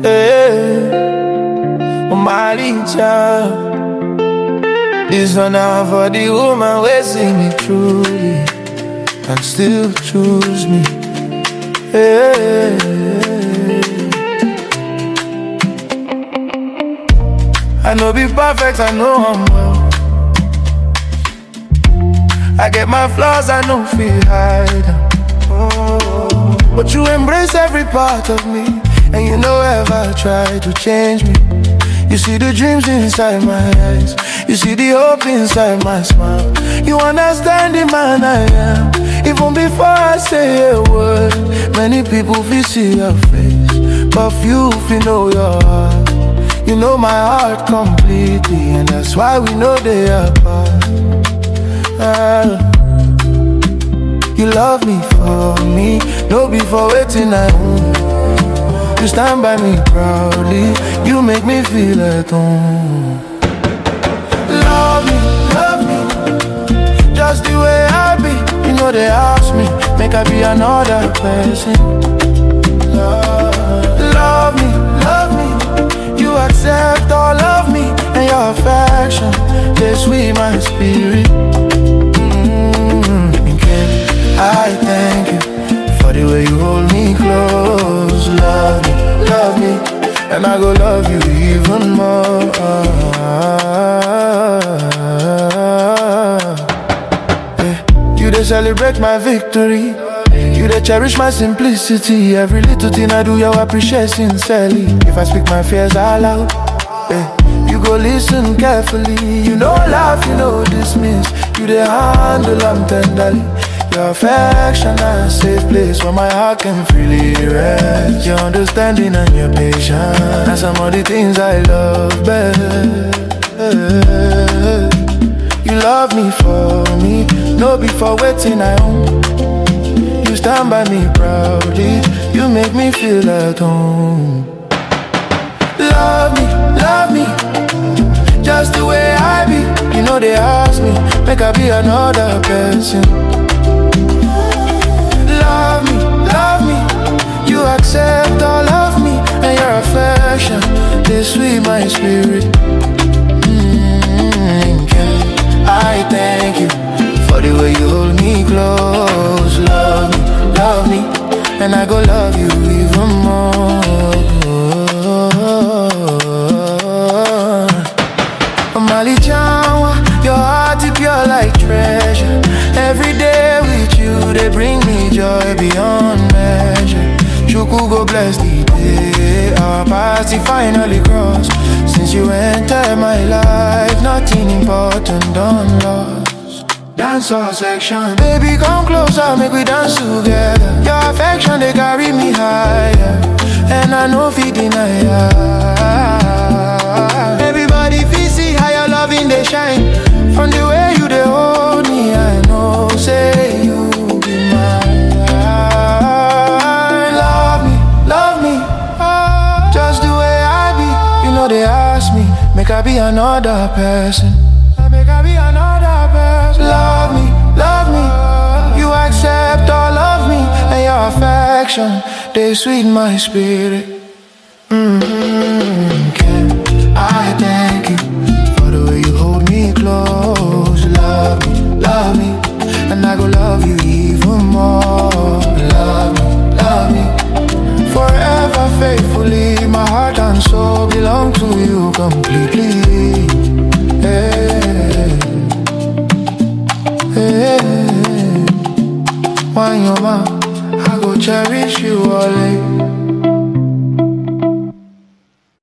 Hey, Malicha. This one now for the woman who see me truly and still choose me. Hey. I know be perfect, I know I'm well. I get my flaws, I know feel hide them. Oh, but you embrace every part of me, and you know ever try to change me. You see the dreams inside my eyes, you see the hope inside my smile. You understand the man I am, even before I say a word. Many people feel see your face, but few feel know your heart. You know my heart completely, and that's why we know they apart. You love me for me, no before waiting I own. You stand by me proudly, you make me feel at home. Love me, just the way I be. You know they ask me, make I be another person. Love me, you accept all of me, and your affection, they sweet my spirit. I thank you for the way you hold me close. Love me, and I go love you even more. Yeah. You dey celebrate my victory, you dey cherish my simplicity. Every little thing I do, you appreciate sincerely. If I speak my fears out loud, yeah, you go listen carefully. You know laugh, you know dismiss, you dey handle them tenderly. Your affection a safe place where my heart can freely rest. Your understanding and your patience are some of the things I love best. You love me for me, no before waiting I own. You stand by me proudly, you make me feel at home. Love me, just the way I be. You know they ask me, make I be another person. Love me, you accept all of me, and your affection, they sweet my spirit. I thank you for the way you hold me close. Love me, and I go love you even more. Malichawa, your heart is pure like treasure. Every day with you, they bring me joy beyond measure. Shuku go bless the day our paths finally cross. Since you entered my life, nothing important done lost. Dance our section, baby come closer, make we dance together. Your affection, they carry me higher, and I know fi deny ya. Everybody feel see how your loving they shine. From the way you they hold me, I know say you be mine. Love me, just the way I be. You know they ask me, make I be another person. Make I be another person. Love me, you accept all of me, and your affection, they sweet my spirit. I thank you for the way you hold me close. Love me, and I go love you even more. Love me, forever faithfully. My heart and soul belong to you completely. Hey, hey, when you're mine, I go cherish you all.